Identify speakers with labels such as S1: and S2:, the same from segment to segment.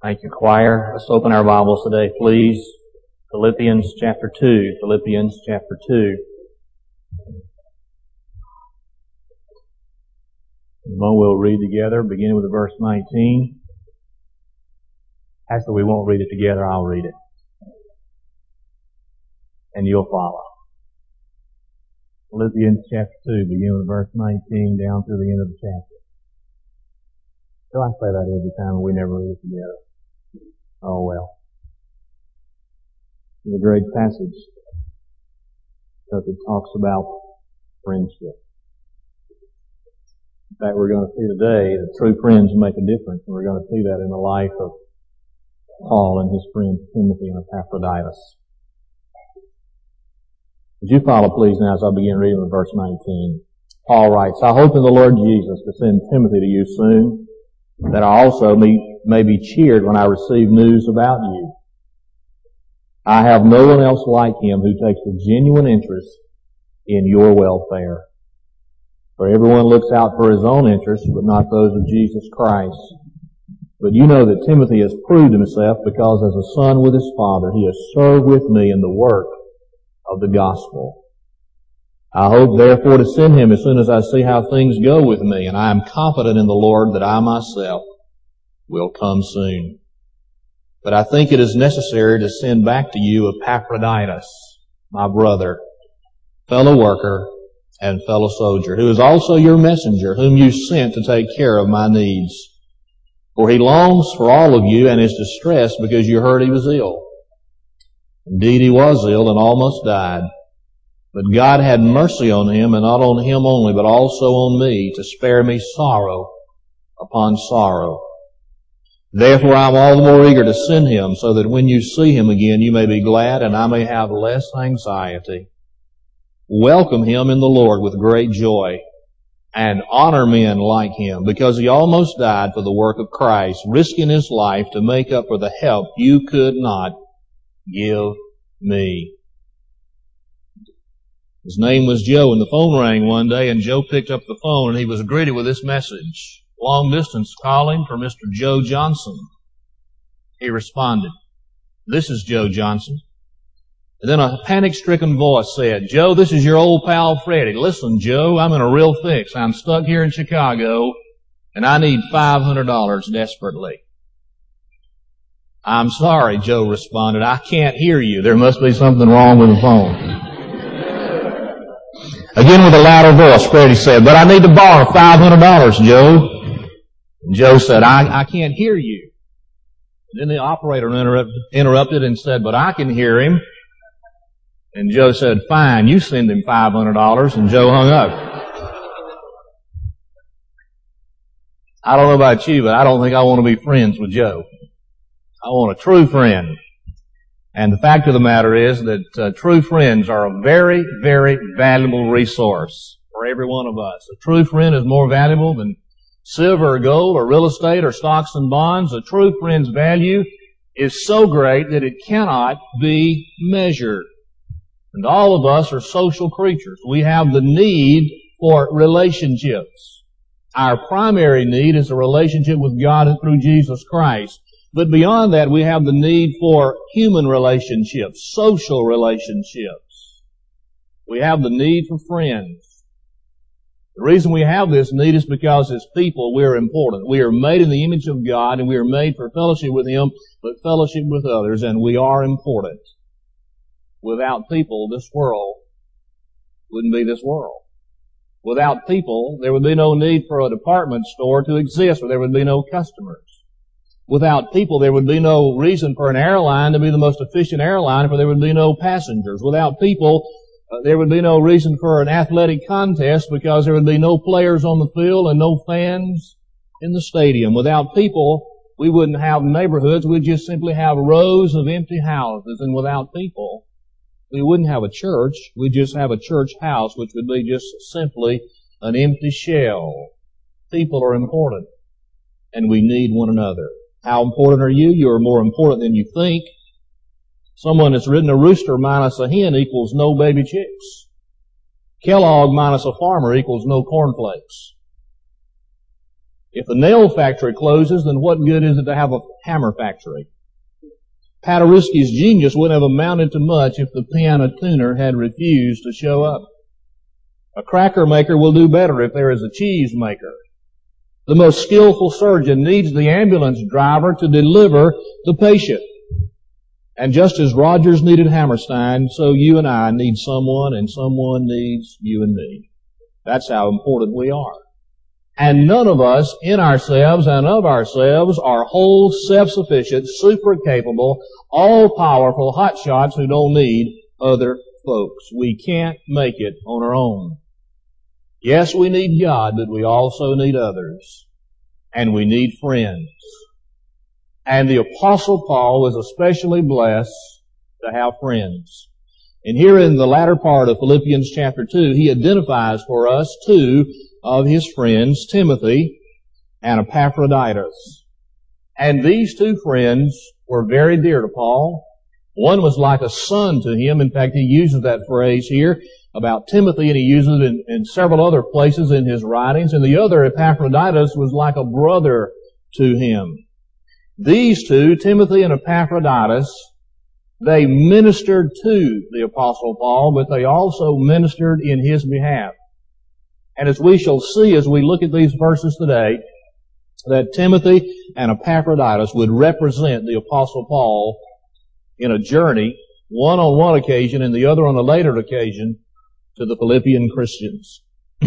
S1: Thank you, choir. Let's open our Bibles today, please. Philippians chapter 2. Philippians chapter 2. We'll read together, beginning with verse 19. Actually, we won't read it together. I'll read it. And you'll follow. Philippians chapter 2, beginning with verse 19, down through the end of the chapter. So I say that every time and we never read it together. Oh well. It's a great passage because it talks about friendship. In fact, we're going to see today that true friends make a difference, and we're going to see that in the life of Paul and his friend Timothy and Epaphroditus. Would you follow, please, now as I begin reading with verse 19. Paul writes, I hope in the Lord Jesus to send Timothy to you soon, that I also may be cheered when I receive news about you. I have no one else like him who takes a genuine interest in your welfare. For everyone looks out for his own interests, but not those of Jesus Christ. But you know that Timothy has proved himself because as a son with his father, he has served with me in the work of the gospel. I hope therefore to send him as soon as I see how things go with me, and I am confident in the Lord that I myself will come soon. But I think it is necessary to send back to you Epaphroditus, my brother, fellow worker, and fellow soldier, who is also your messenger, whom you sent to take care of my needs. For he longs for all of you and is distressed because you heard he was ill. Indeed, he was ill and almost died. But God had mercy on him, and not on him only, but also on me, to spare me sorrow upon sorrow. Therefore I am all the more eager to send him, so that when you see him again you may be glad, and I may have less anxiety. Welcome him in the Lord with great joy, and honor men like him, because he almost died for the work of Christ, risking his life to make up for the help you could not give me. His name was Joe, and the phone rang one day, and Joe picked up the phone, and he was greeted with this message. Long distance calling for Mr. Joe Johnson. He responded, this is Joe Johnson. And then a panic-stricken voice said, Joe, this is your old pal Freddie. Listen, Joe, I'm in a real fix. I'm stuck here in Chicago, and I need $500 desperately. I'm sorry, Joe responded. I can't hear you. There must be something wrong with the phone. Again with a louder voice, Freddie said, but I need to borrow $500, Joe. And Joe said, I can't hear you. And then the operator interrupted and said, but I can hear him. And Joe said, fine, you send him $500, and Joe hung up. I don't know about you, but I don't think I want to be friends with Joe. I want a true friend. And the fact of the matter is that true friends are a very, very valuable resource for every one of us. A true friend is more valuable than silver or gold or real estate or stocks and bonds. A true friend's value is so great that it cannot be measured. And all of us are social creatures. We have the need for relationships. Our primary need is a relationship with God through Jesus Christ. But beyond that, we have the need for human relationships, social relationships. We have the need for friends. The reason we have this need is because as people, we are important. We are made in the image of God, and we are made for fellowship with Him, but fellowship with others, and we are important. Without people, this world wouldn't be this world. Without people, there would be no need for a department store to exist, or there would be no customers. Without people, there would be no reason for an airline to be the most efficient airline, for there would be no passengers. Without people, there would be no reason for an athletic contest, because there would be no players on the field and no fans in the stadium. Without people, we wouldn't have neighborhoods. We'd just simply have rows of empty houses. And without people, we wouldn't have a church. We'd just have a church house, which would be just simply an empty shell. People are important, and we need one another. How important are you? You are more important than you think. Someone that's written a rooster minus a hen equals no baby chicks. Kellogg minus a farmer equals no cornflakes. If the nail factory closes, then what good is it to have a hammer factory? Paderewski's genius wouldn't have amounted to much if the piano tuner had refused to show up. A cracker maker will do better if there is a cheese maker. The most skillful surgeon needs the ambulance driver to deliver the patient. And just as Rogers needed Hammerstein, so you and I need someone, and someone needs you and me. That's how important we are. And none of us, in ourselves and of ourselves, are whole, self-sufficient, super-capable, all-powerful hotshots who don't need other folks. We can't make it on our own. Yes, we need God, but we also need others. And we need friends. And the Apostle Paul was especially blessed to have friends. And here in the latter part of Philippians chapter 2, he identifies for us two of his friends, Timothy and Epaphroditus. And these two friends were very dear to Paul. One was like a son to him. In fact, he uses that phrase here about Timothy, and he uses it in several other places in his writings. And the other, Epaphroditus, was like a brother to him. These two, Timothy and Epaphroditus, they ministered to the Apostle Paul, but they also ministered in his behalf. And as we shall see as we look at these verses today, that Timothy and Epaphroditus would represent the Apostle Paul in a journey, one on one occasion and the other on a later occasion, to the Philippian Christians.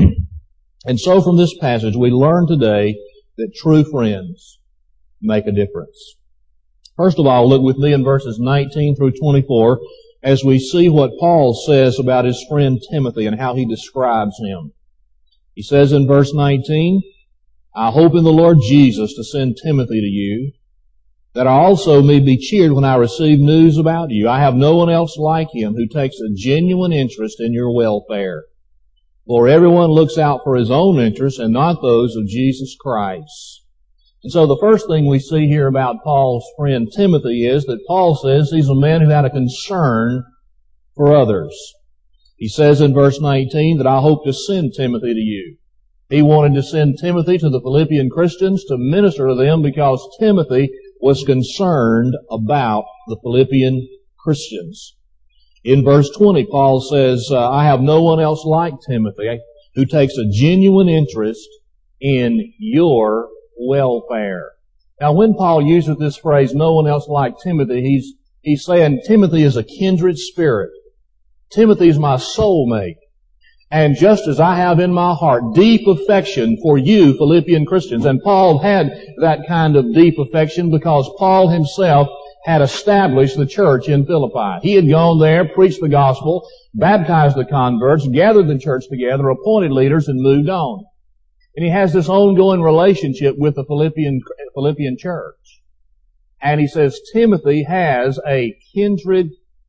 S1: And so from this passage we learn today that true friends make a difference. First of all, look with me in verses 19 through 24 as we see what Paul says about his friend Timothy and how he describes him. He says in verse 19, I hope in the Lord Jesus to send Timothy to you, that I also may be cheered when I receive news about you. I have no one else like him who takes a genuine interest in your welfare. For everyone looks out for his own interests and not those of Jesus Christ. And so the first thing we see here about Paul's friend Timothy is that Paul says he's a man who had a concern for others. He says in verse 19 that I hope to send Timothy to you. He wanted to send Timothy to the Philippian Christians to minister to them because Timothy was concerned about the Philippian Christians. In verse 20, Paul says, I have no one else like Timothy who takes a genuine interest in your welfare. Now, when Paul uses this phrase, no one else like Timothy, he's saying Timothy is a kindred spirit. Timothy is my soulmate. And just as I have in my heart deep affection for you, Philippian Christians, and Paul had that kind of deep affection because Paul himself had established the church in Philippi. He had gone there, preached the gospel, baptized the converts, gathered the church together, appointed leaders, and moved on. And he has this ongoing relationship with the Philippian church. And he says Timothy has a kindred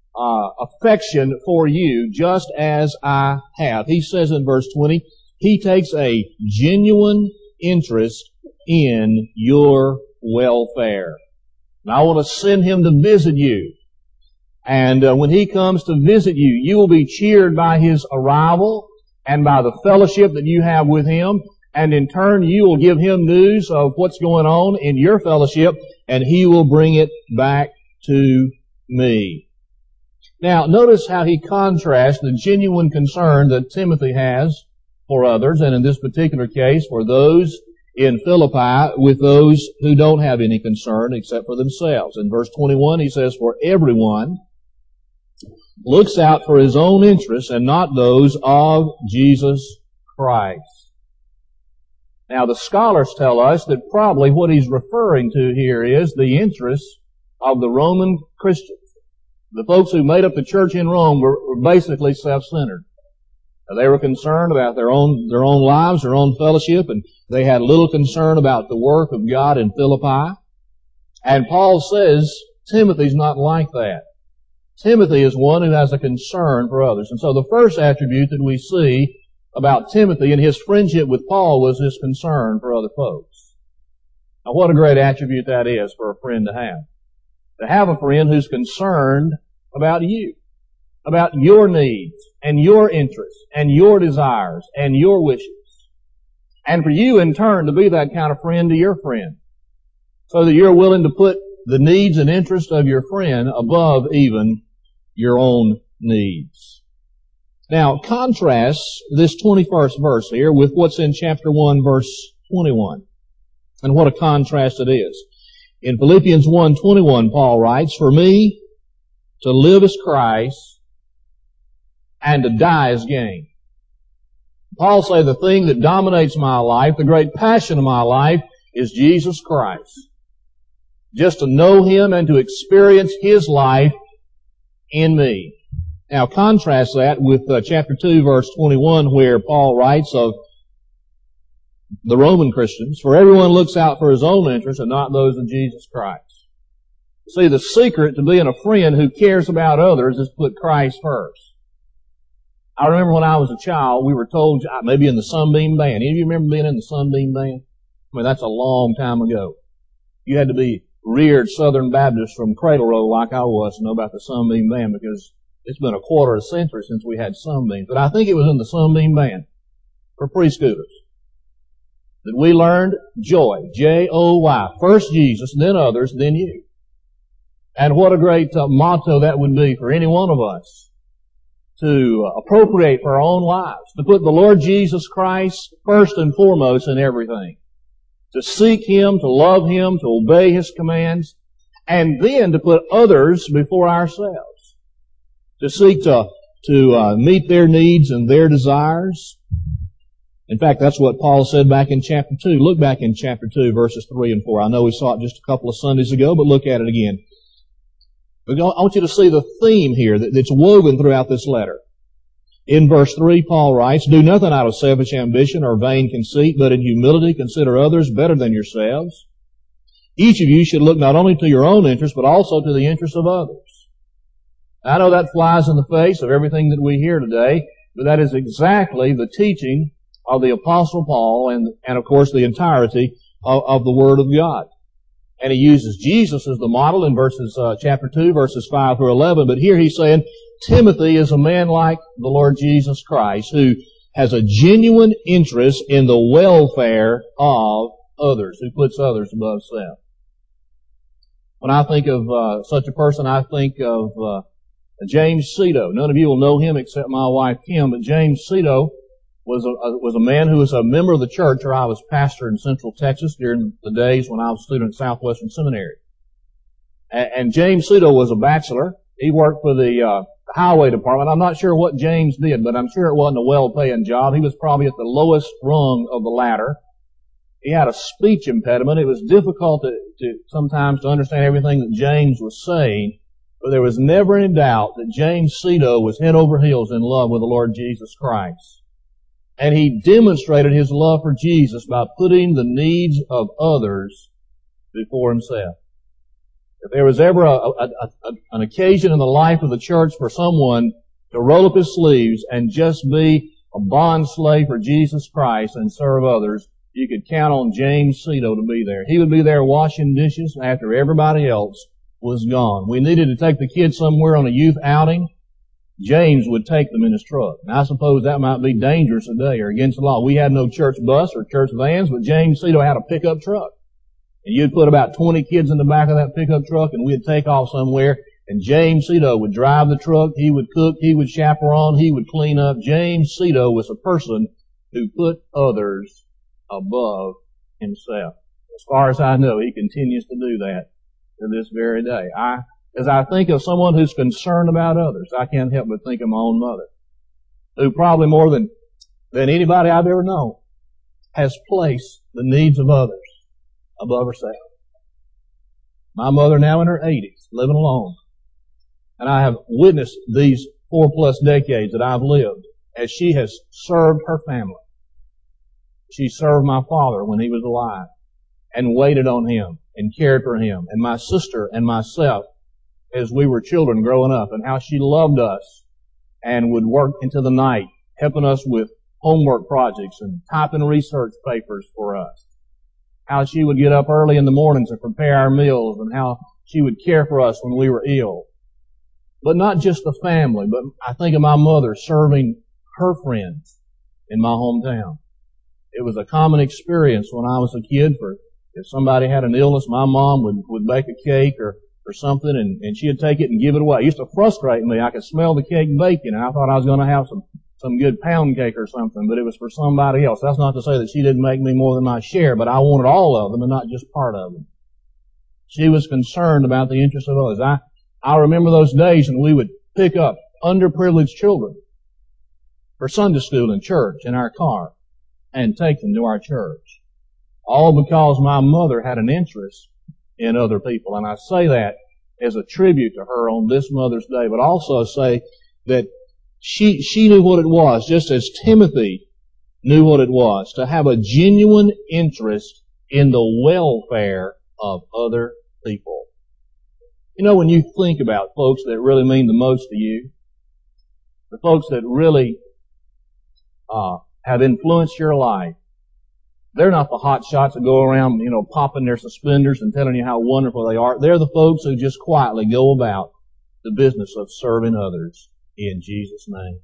S1: affection for you, just as I have. He says in verse 20, he takes a genuine interest in your welfare. And I want to send him to visit you. And when he comes to visit you, you will be cheered by his arrival and by the fellowship that you have with him. And in turn, you will give him news of what's going on in your fellowship, and he will bring it back to me. Now, notice how he contrasts the genuine concern that Timothy has for others, and in this particular case, for those in Philippi, with those who don't have any concern except for themselves. In verse 21, he says, for everyone looks out for his own interests and not those of Jesus Christ. Now, the scholars tell us that probably what he's referring to here is the interests of the Roman Christians. The folks who made up the church in Rome were basically self-centered. They were concerned about their own lives, their own fellowship, and they had little concern about the work of God in Philippi. And Paul says Timothy's not like that. Timothy is one who has a concern for others. And so the first attribute that we see about Timothy and his friendship with Paul was his concern for other folks. Now, what a great attribute that is for a friend to have. To have a friend who's concerned about you, about your needs and your interests and your desires and your wishes. And for you in turn to be that kind of friend to your friend. So that you're willing to put the needs and interests of your friend above even your own needs. Now, contrast this 21st verse here with what's in chapter 1, verse 21. And what a contrast it is. In Philippians 1:21, Paul writes, "For me to live is Christ, and to die is gain." Paul say the thing that dominates my life, the great passion of my life, is Jesus Christ. Just to know Him and to experience His life in me. Now contrast that with chapter 2 verse 21 where Paul writes of the Roman Christians, "For everyone looks out for his own interests and not those of Jesus Christ." See, the secret to being a friend who cares about others is to put Christ first. I remember when I was a child, we were told, maybe in the Sunbeam Band. Any of you remember being in the Sunbeam Band? I mean, that's a long time ago. You had to be reared Southern Baptist from cradle roll like I was to know about the Sunbeam Band because it's been a quarter of a century since we had sunbeams. But I think it was in the Sunbeam Band for preschoolers that we learned joy, J-O-Y. First Jesus, then others, then you. And what a great motto that would be for any one of us to appropriate for our own lives, to put the Lord Jesus Christ first and foremost in everything, to seek Him, to love Him, to obey His commands, and then to put others before ourselves, to seek to meet their needs and their desires. In fact, that's what Paul said back in chapter 2. Look back in chapter 2, verses 3 and 4. I know we saw it just a couple of Sundays ago, but look at it again. I want you to see the theme here that's woven throughout this letter. In verse 3, Paul writes, "Do nothing out of selfish ambition or vain conceit, but in humility consider others better than yourselves. Each of you should look not only to your own interest, but also to the interests of others." I know that flies in the face of everything that we hear today, but that is exactly the teaching of the Apostle Paul and of course the entirety of the Word of God. And he uses Jesus as the model in chapter 2, verses 5 through 11. But here he's saying, Timothy is a man like the Lord Jesus Christ who has a genuine interest in the welfare of others, who puts others above self. When I think of such a person, I think of James Cito. None of you will know him except my wife Kim, but James Cito was a man who was a member of the church where I was pastor in Central Texas during the days when I was a student at Southwestern Seminary. And James Cito was a bachelor. He worked for the highway department. I'm not sure what James did, but I'm sure it wasn't a well-paying job. He was probably at the lowest rung of the ladder. He had a speech impediment. It was difficult to sometimes to understand everything that James was saying, but there was never any doubt that James Cito was head over heels in love with the Lord Jesus Christ. And he demonstrated his love for Jesus by putting the needs of others before himself. If there was ever an occasion in the life of the church for someone to roll up his sleeves and just be a bond slave for Jesus Christ and serve others, you could count on James Cito to be there. He would be there washing dishes after everybody else was gone. We needed to take the kids somewhere on a youth outing. James would take them in his truck. Now, I suppose that might be dangerous today or against the law. We had no church bus or church vans, but James Cito had a pickup truck. And you'd put about 20 kids in the back of that pickup truck and we'd take off somewhere. And James Cito would drive the truck. He would cook. He would chaperone. He would clean up. James Cito was a person who put others above himself. As far as I know, he continues to do that to this very day. As I think of someone who's concerned about others, I can't help but think of my own mother, who probably more than anybody I've ever known has placed the needs of others above herself. My mother now in her 80s, living alone. And I have witnessed these 4+ decades that I've lived as she has served her family. She served my father when he was alive and waited on him and cared for him, and my sister and myself as we were children growing up, and how she loved us and would work into the night helping us with homework projects and typing research papers for us. How she would get up early in the mornings to prepare our meals, and how she would care for us when we were ill. But not just the family, but I think of my mother serving her friends in my hometown. It was a common experience when I was a kid for if somebody had an illness, my mom would bake a cake or something and she'd take it and give it away. It used to frustrate me. I could smell the cake baking and I thought I was going to have some good pound cake or something, but it was for somebody else. That's not to say that she didn't make me more than my share, but I wanted all of them and not just part of them. She was concerned about the interests of others. I remember those days when we would pick up underprivileged children for Sunday school and church in our car and take them to our church. All because my mother had an interest in other people. And I say that as a tribute to her on this Mother's Day, but also say that she knew what it was, just as Timothy knew what it was, to have a genuine interest in the welfare of other people. You know, when you think about folks that really mean the most to you, the folks that really have influenced your life, they're not the hot shots that go around, popping their suspenders and telling you how wonderful they are. They're the folks who just quietly go about the business of serving others in Jesus' name.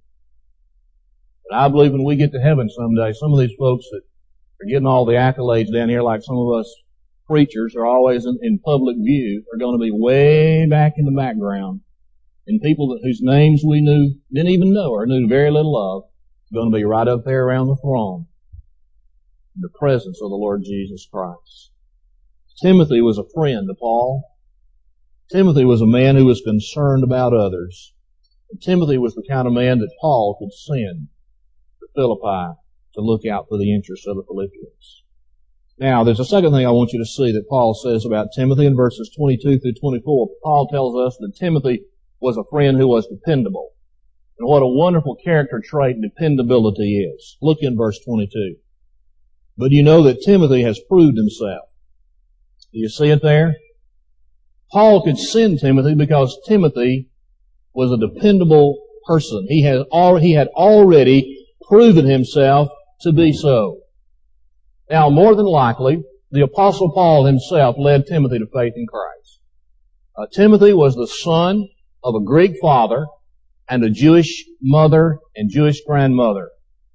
S1: But I believe when we get to heaven someday, some of these folks that are getting all the accolades down here, like some of us preachers are always in public view, are going to be way back in the background. And people whose names we didn't even know or knew very little of, are going to be right up there around the throne in the presence of the Lord Jesus Christ. Timothy was a friend to Paul. Timothy was a man who was concerned about others. And Timothy was the kind of man that Paul could send to Philippi to look out for the interests of the Philippians. Now, there's a second thing I want you to see that Paul says about Timothy in verses 22 through 24. Paul tells us that Timothy was a friend who was dependable. And what a wonderful character trait dependability is. Look in verse 22. But you know that Timothy has proved himself. Do you see it there? Paul could send Timothy because Timothy was a dependable person. He had already proven himself to be so. Now, more than likely, the Apostle Paul himself led Timothy to faith in Christ. Timothy was the son of a Greek father and a Jewish mother and Jewish grandmother.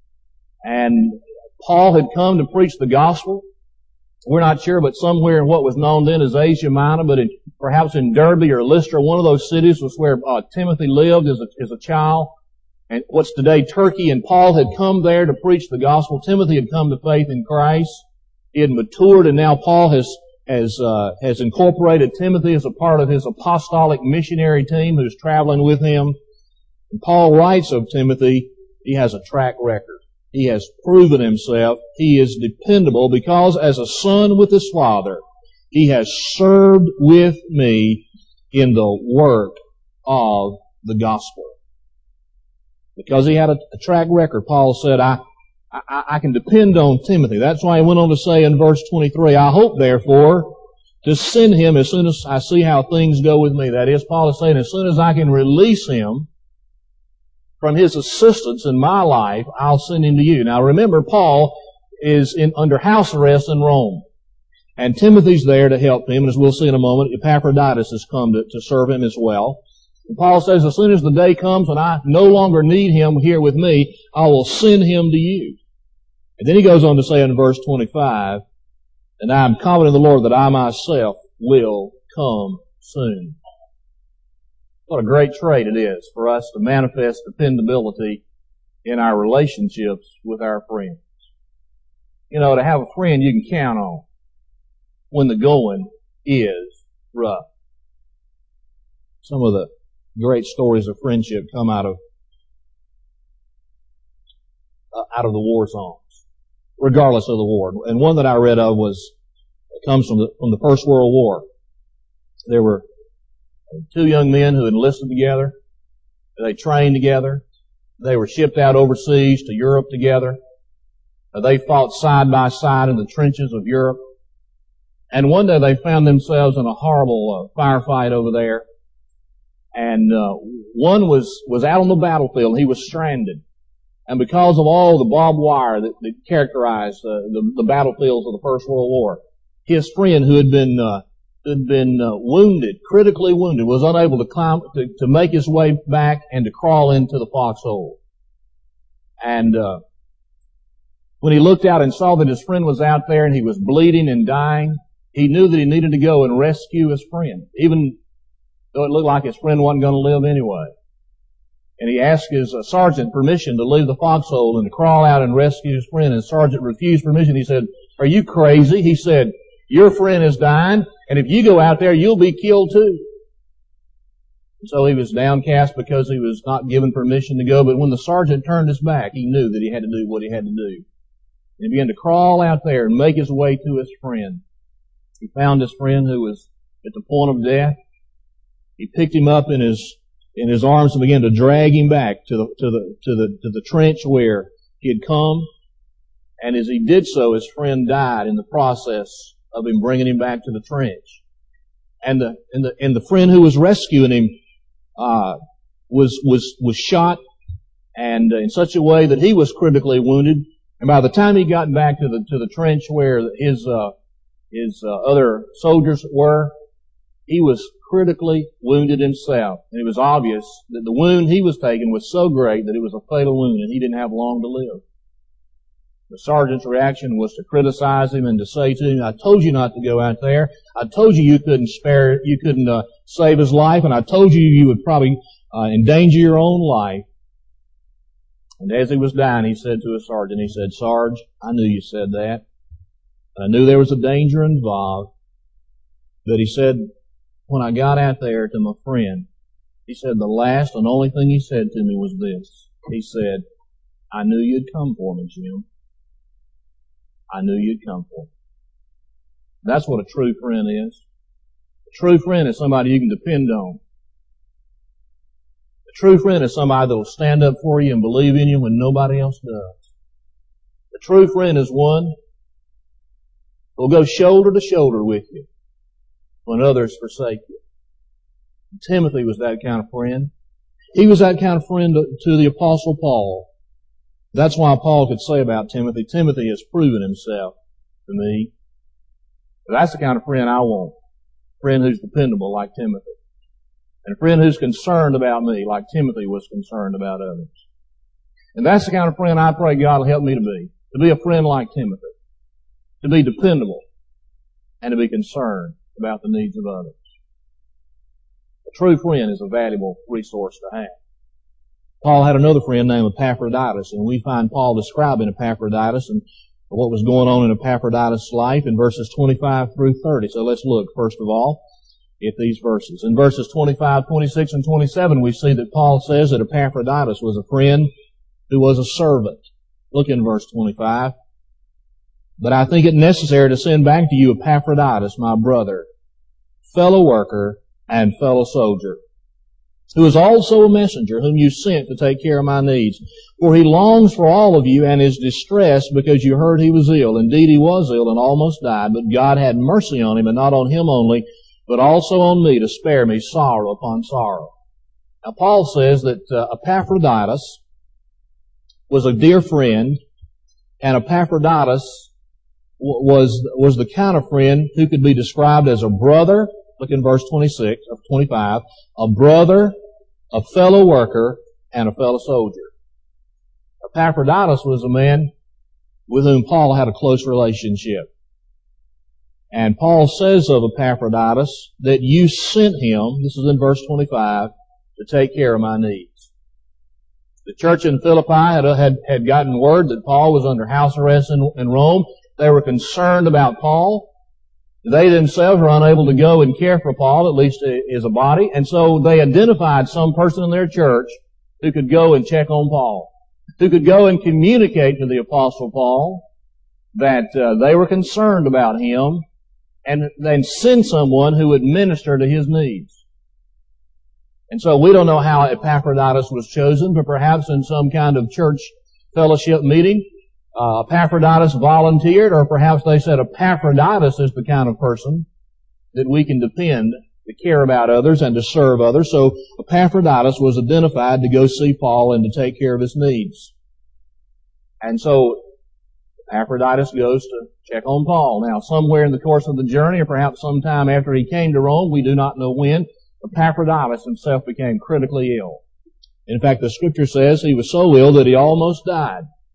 S1: And Paul had come to preach the gospel. We're not sure, but somewhere in what was known then as Asia Minor, but perhaps in Derbe or Lystra, one of those cities was where Timothy lived as a child. And what's today Turkey, and Paul had come there to preach the gospel. Timothy had come to faith in Christ. He had matured, and now Paul has incorporated Timothy as a part of his apostolic missionary team who's traveling with him. And Paul writes of Timothy, he has a track record. He has proven himself. He is dependable because as a son with his father, he has served with me in the work of the gospel. Because he had a track record, Paul said, I can depend on Timothy. That's why he went on to say in verse 23, I hope therefore to send him as soon as I see how things go with me. That is, Paul is saying, as soon as I can release him from his assistance in my life, I'll send him to you. Now remember, Paul is under house arrest in Rome. And Timothy's there to help him. And as we'll see in a moment, Epaphroditus has come to serve him as well. And Paul says, as soon as the day comes when I no longer need him here with me, I will send him to you. And then he goes on to say in verse 25, and I am confident in the Lord that I myself will come soon. What a great trait it is for us to manifest dependability in our relationships with our friends. To have a friend you can count on when the going is rough. Some of the great stories of friendship come out of the war zones, regardless of the war. And one that I read of comes from the First World War. There were two young men who enlisted together. They trained together. They were shipped out overseas to Europe together. They fought side by side in the trenches of Europe. And one day they found themselves in a horrible firefight over there. And one was out on the battlefield. He was stranded. And because of all the barbed wire that characterized the battlefields of the First World War, his friend who had been wounded, critically wounded, was unable to climb, to make his way back and to crawl into the foxhole. And When he looked out and saw that his friend was out there and he was bleeding and dying, he knew that he needed to go and rescue his friend, even though it looked like his friend wasn't going to live anyway. And he asked his sergeant permission to leave the foxhole and to crawl out and rescue his friend. And the sergeant refused permission. He said, "Are you crazy?" He said, "Your friend is dying, and if you go out there, you'll be killed too." And so he was downcast because he was not given permission to go. But when the sergeant turned his back, he knew that he had to do what he had to do. And he began to crawl out there and make his way to his friend. He found his friend who was at the point of death. He picked him up in his arms and began to drag him back to the trench where he had come. And as he did so, his friend died in the process of him bringing him back to the trench. And the friend who was rescuing him was shot, and in such a way that he was critically wounded. And by the time he got back to the trench where his other soldiers were, he was critically wounded himself. And it was obvious that the wound he was taking was so great that it was a fatal wound, and he didn't have long to live. The sergeant's reaction was to criticize him and to say to him, "I told you not to go out there. I told you you couldn't save his life, and I told you you would probably endanger your own life." And as he was dying, he said to his sergeant, he said, "Sarge, I knew you said that. I knew there was a danger involved." But he said, when I got out there to my friend, he said the last and only thing he said to me was this. He said, "I knew you'd come for me, Jim. I knew you'd come for me." That's what a true friend is. A true friend is somebody you can depend on. A true friend is somebody that will stand up for you and believe in you when nobody else does. A true friend is one who will go shoulder to shoulder with you when others forsake you. And Timothy was that kind of friend. He was that kind of friend to the Apostle Paul. That's why Paul could say about Timothy, "Timothy has proven himself to me." But that's the kind of friend I want. A friend who's dependable like Timothy. And a friend who's concerned about me like Timothy was concerned about others. And that's the kind of friend I pray God will help me to be a friend like Timothy. To be dependable and to be concerned about the needs of others. A true friend is a valuable resource to have. Paul had another friend named Epaphroditus, and we find Paul describing Epaphroditus and what was going on in Epaphroditus' life in verses 25 through 30. So let's look, first of all, at these verses. In verses 25, 26, and 27, we see that Paul says that Epaphroditus was a friend who was a servant. Look in verse 25. "But I think it necessary to send back to you Epaphroditus, my brother, fellow worker, and fellow soldier, who is also a messenger, whom you sent to take care of my needs. For he longs for all of you and is distressed because you heard he was ill. Indeed, he was ill and almost died, but God had mercy on him, and not on him only, but also on me, to spare me sorrow upon sorrow." Now, Paul says that Epaphroditus was a dear friend, and Epaphroditus was the kind of friend who could be described as a brother. Look in verse 26 of 25. A brother, a fellow worker, and a fellow soldier. Epaphroditus was a man with whom Paul had a close relationship. And Paul says of Epaphroditus that you sent him, this is in verse 25, to take care of my needs. The church in Philippi had gotten word that Paul was under house arrest in Rome. They were concerned about Paul. They themselves were unable to go and care for Paul, at least as a body, and so they identified some person in their church who could go and check on Paul, who could go and communicate to the Apostle Paul that they were concerned about him, and then send someone who would minister to his needs. And so we don't know how Epaphroditus was chosen, but perhaps in some kind of church fellowship meeting, Epaphroditus volunteered, or perhaps they said Epaphroditus is the kind of person that we can depend to care about others and to serve others. So Epaphroditus was identified to go see Paul and to take care of his needs. And so Epaphroditus goes to check on Paul. Now, somewhere in the course of the journey, or perhaps sometime after he came to Rome, we do not know when, Epaphroditus himself became critically ill. In fact, the Scripture says he was so ill that he almost died.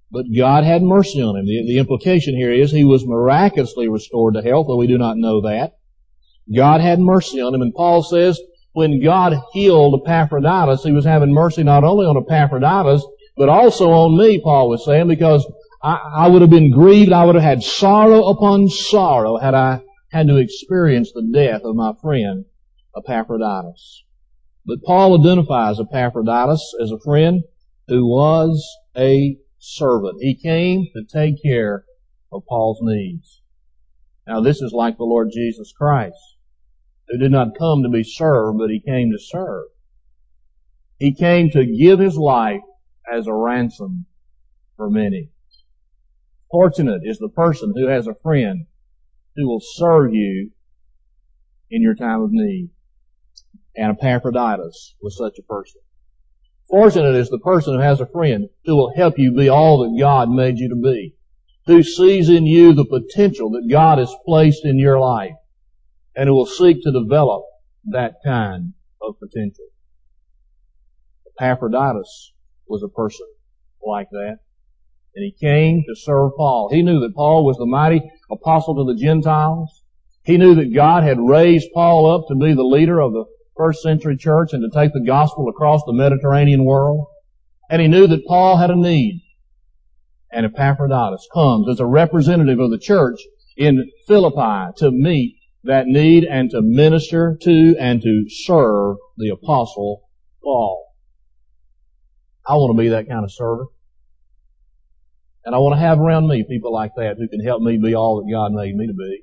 S1: But God had mercy on him. The implication here is he was miraculously restored to health, though we do not know that. God had mercy on him, and Paul says when God healed Epaphroditus, he was having mercy not only on Epaphroditus, but also on me, Paul was saying, because I would have been grieved, I would have had sorrow upon sorrow had I had to experience the death of my friend Epaphroditus. But Paul identifies Epaphroditus as a friend who was a servant. He came to take care of Paul's needs. Now this is like the Lord Jesus Christ, who did not come to be served, but he came to serve. He came to give his life as a ransom for many. Fortunate is the person who has a friend who will serve you in your time of need. And Epaphroditus was such a person. Fortunate is the person who has a friend who will help you be all that God made you to be, who sees in you the potential that God has placed in your life, and who will seek to develop that kind of potential. Epaphroditus was a person like that. And he came to serve Paul. He knew that Paul was the mighty apostle to the Gentiles. He knew that God had raised Paul up to be the leader of the first century church and to take the gospel across the Mediterranean world. And he knew that Paul had a need. And Epaphroditus comes as a representative of the church in Philippi to meet that need and to minister to and to serve the apostle Paul. I want to be that kind of servant. And I want to have around me people like that who can help me be all that God made me to be.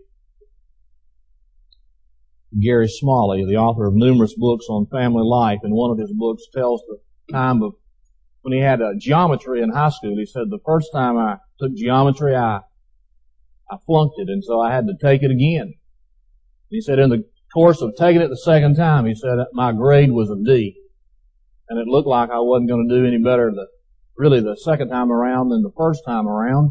S1: Gary Smalley, the author of numerous books on family life, in one of his books tells the time of when he had geometry in high school. He said, the first time I took geometry, I flunked it, and so I had to take it again. He said, in the course of taking it the second time, he said, my grade was a D. And it looked like I wasn't going to do any better the second time around than the first time around.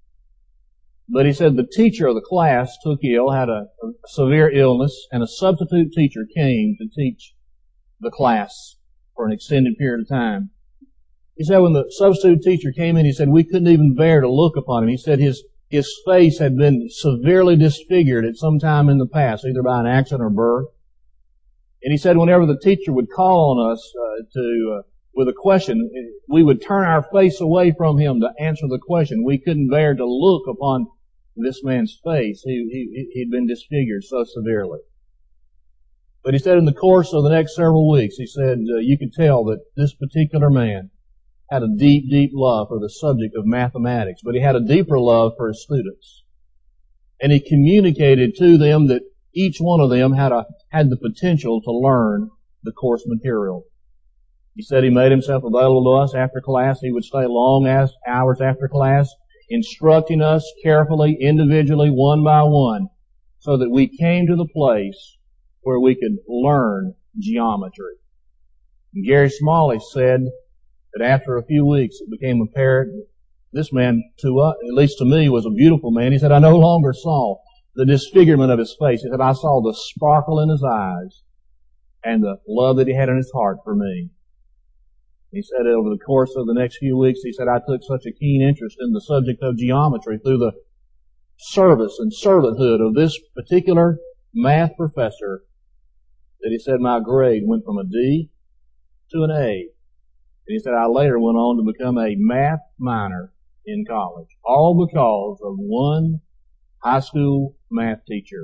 S1: But he said the teacher of the class took ill, had a severe illness, and a substitute teacher came to teach the class for an extended period of time. He said when the substitute teacher came in, he said we couldn't even bear to look upon him. He said his face had been severely disfigured at some time in the past, either by an accident or birth. And he said whenever the teacher would call on us with a question, we would turn our face away from him to answer the question. We couldn't bear to look upon this man's face. He'd been disfigured so severely. But he said in the course of the next several weeks, he said you could tell that this particular man had a deep, deep love for the subject of mathematics, but he had a deeper love for his students. And he communicated to them that each one of them had the potential to learn the course material. He said he made himself available to us after class. He would stay long hours after class, instructing us carefully, individually, one by one, so that we came to the place where we could learn geometry. And Gary Smalley said that after a few weeks it became apparent this man, at least to me, was a beautiful man. He said, I no longer saw the disfigurement of his face. He said, I saw the sparkle in his eyes and the love that he had in his heart for me. He said over the course of the next few weeks, he said, I took such a keen interest in the subject of geometry through the service and servanthood of this particular math professor that he said my grade went from a D to an A. And he said I later went on to become a math minor in college, all because of one high school math teacher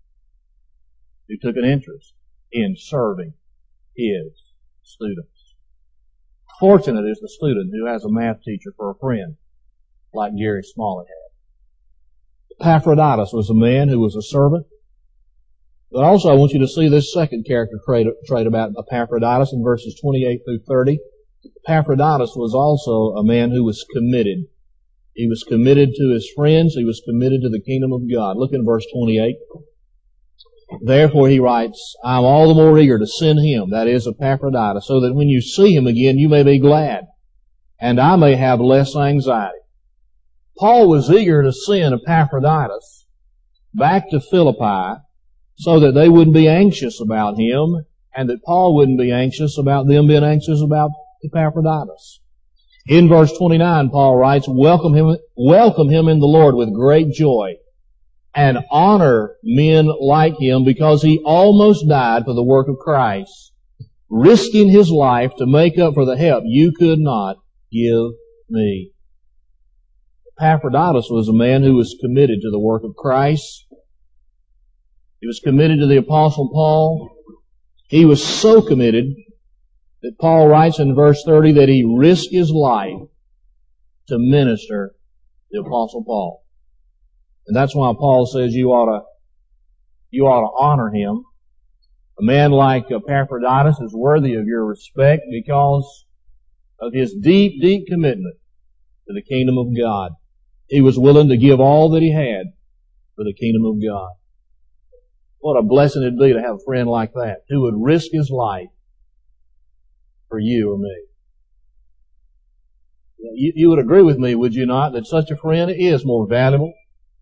S1: who took an interest in serving his students. Fortunate is the student who has a math teacher for a friend, like Gary Smalley had. Epaphroditus was a man who was a servant. But also I want you to see this second character trait about Epaphroditus in verses 28 through 30. Epaphroditus was also a man who was committed. He was committed to his friends. He was committed to the kingdom of God. Look in verse 28. Therefore, he writes, I am all the more eager to send him, that is Epaphroditus, so that when you see him again, you may be glad, and I may have less anxiety. Paul was eager to send Epaphroditus back to Philippi so that they wouldn't be anxious about him, and that Paul wouldn't be anxious about them being anxious about Epaphroditus. In verse 29, Paul writes, welcome him in the Lord with great joy, and honor men like him, because he almost died for the work of Christ, risking his life to make up for the help you could not give me. Epaphroditus was a man who was committed to the work of Christ. He was committed to the Apostle Paul. He was so committed that Paul writes in verse 30 that he risked his life to minister to the Apostle Paul. And that's why Paul says you ought to honor him. A man like Epaphroditus is worthy of your respect because of his deep, deep commitment to the kingdom of God. He was willing to give all that he had for the kingdom of God. What a blessing it'd be to have a friend like that who would risk his life for you or me. You would agree with me, would you not, that such a friend is more valuable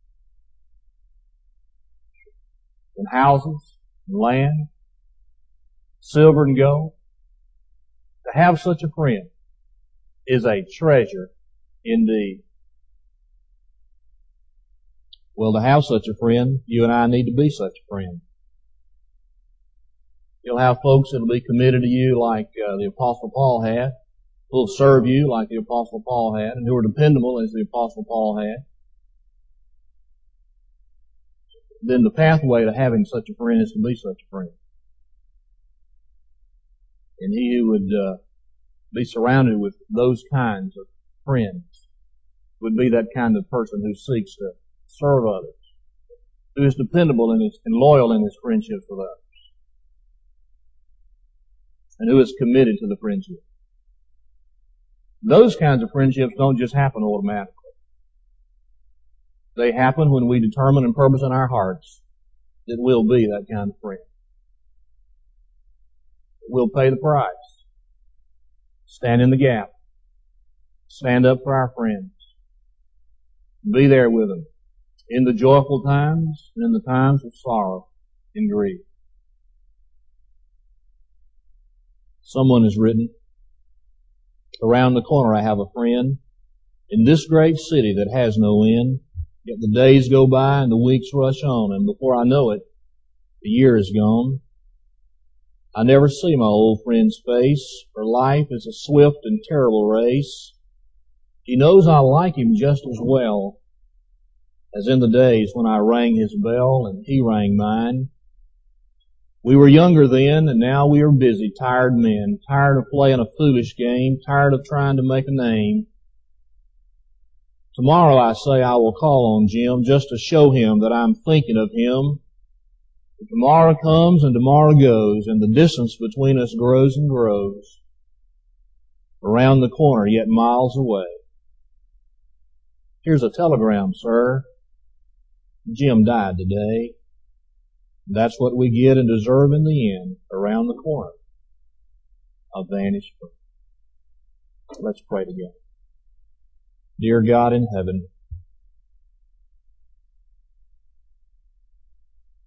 S1: than houses and land, silver and gold? To have such a friend is a treasure indeed. Well, to have such a friend, you and I need to be such a friend. You'll have folks that will be committed to you like the Apostle Paul had, who will serve you like the Apostle Paul had, and who are dependable as the Apostle Paul had. Then the pathway to having such a friend is to be such a friend. And he who would be surrounded with those kinds of friends would be that kind of person who seeks to serve others, who is dependable and loyal in his friendships with others, and who is committed to the friendship. Those kinds of friendships don't just happen automatically. They happen when we determine and purpose in our hearts that we'll be that kind of friend. We'll pay the price. Stand in the gap. Stand up for our friends. Be there with them in the joyful times and in the times of sorrow and grief. Someone has written, around the corner I have a friend in this great city that has no end. Yet the days go by and the weeks rush on, and before I know it, the year is gone. I never see my old friend's face, for life is a swift and terrible race. He knows I like him just as well as in the days when I rang his bell and he rang mine. We were younger then, and now we are busy, tired men, tired of playing a foolish game, tired of trying to make a name. Tomorrow, I say, I will call on Jim just to show him that I'm thinking of him. But tomorrow comes and tomorrow goes, and the distance between us grows and grows. Around the corner, yet miles away. Here's a telegram, sir. Jim died today. That's what we get and deserve in the end, around the corner. A vanished friend. Let's pray together. Dear God in heaven,